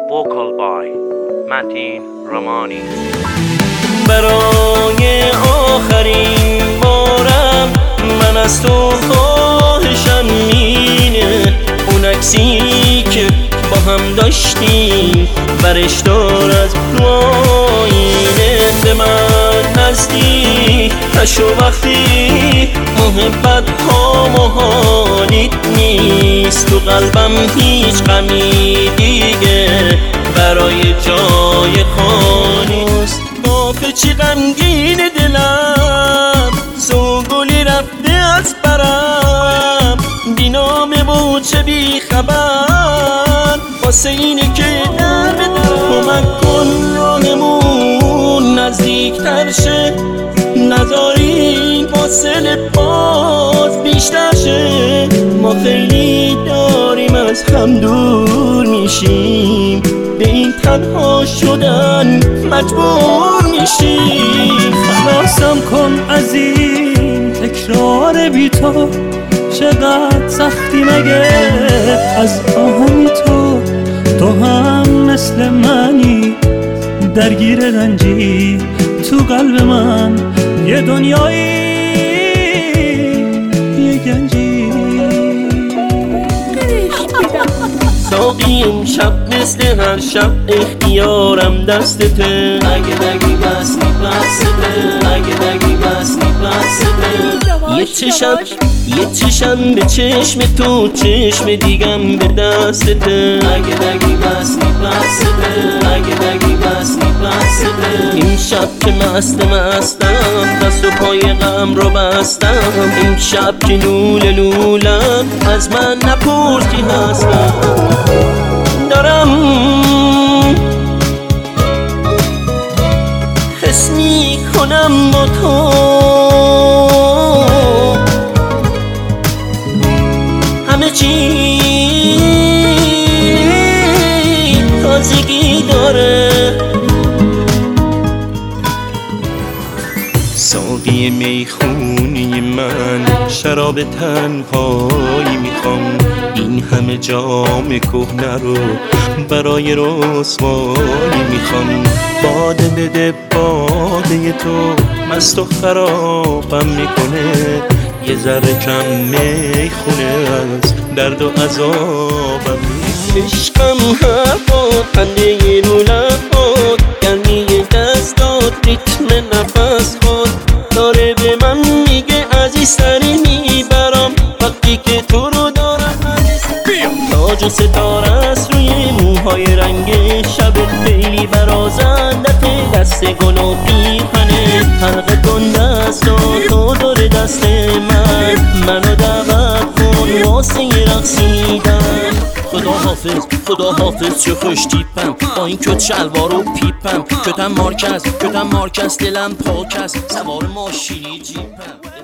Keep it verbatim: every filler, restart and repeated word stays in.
vocal by متین رمانی. برای آخرین بارم من از تو خواهشم اینه، اون عکسی که با هم داشتیم برش دار از رو آینه. به من نزدیک نشو وقتی محبت ها محالیت نیست، تو قلبم هیچ غمی دیگه برای جای خالیست. آخه چی غمگین دلم، سوگلی رفته از برم، بی نام و چه بی خبر، واسه اینه که در به در کمک کن راهمون نزدیک تر شه، نذارین فاصله باز بیشتر شه. ما خیلی داریم از هم دور میشیم، به این تنها شدن مجبور میشیم. خلاصم کن از این تکرار بی تو، چقدر سختی مگه از آهمی تو. تو هم مثل منی درگیر رنجی، تو قلب من یه دنیایی یه گنجی. ساقی امشب مثل هر شب اختیارم دستته، اگه نگی بس میبسته، اگه نگی بس میبسته. یه چشم یه چشم به چشم تو، چشم دیگم به دستته، اگه نگی بس میبسته، اگه نگی بس میبسته. این شب که مست مستم دست و پای غم رو بستم، این شب که لوله لولم از من نپرس کی هستم. دارم حس میکنم با تو همه چی تازگی داره. ساقی میخونی من شراب تنهایی میخوام، این همه جام کهنه رو برای رسوایی میخوام. باده بده باده تو مست و خرابم میکنه، یه ذره کم میخونه از درد و عذابم. عشقم حرفات خنده رو لبات، گرمی دستات ریتم نفس خود داره به من میگه عزیزتری میبرم وقتی که تو رو دارم. تاج و ستاره است روی موهای رنگ شب، خیلی برازندت دست گل و پیرهنه، حلقه کن دستاتو دور دست من، منو دعوت کن واسه رقصیدن. خدا حافظ خدا حافظ چه خوش تیپم، با این کت شلوار و پیپم، کتم مارکز کتم مارکز دلم پاکست، سوار ماشینی جیپم.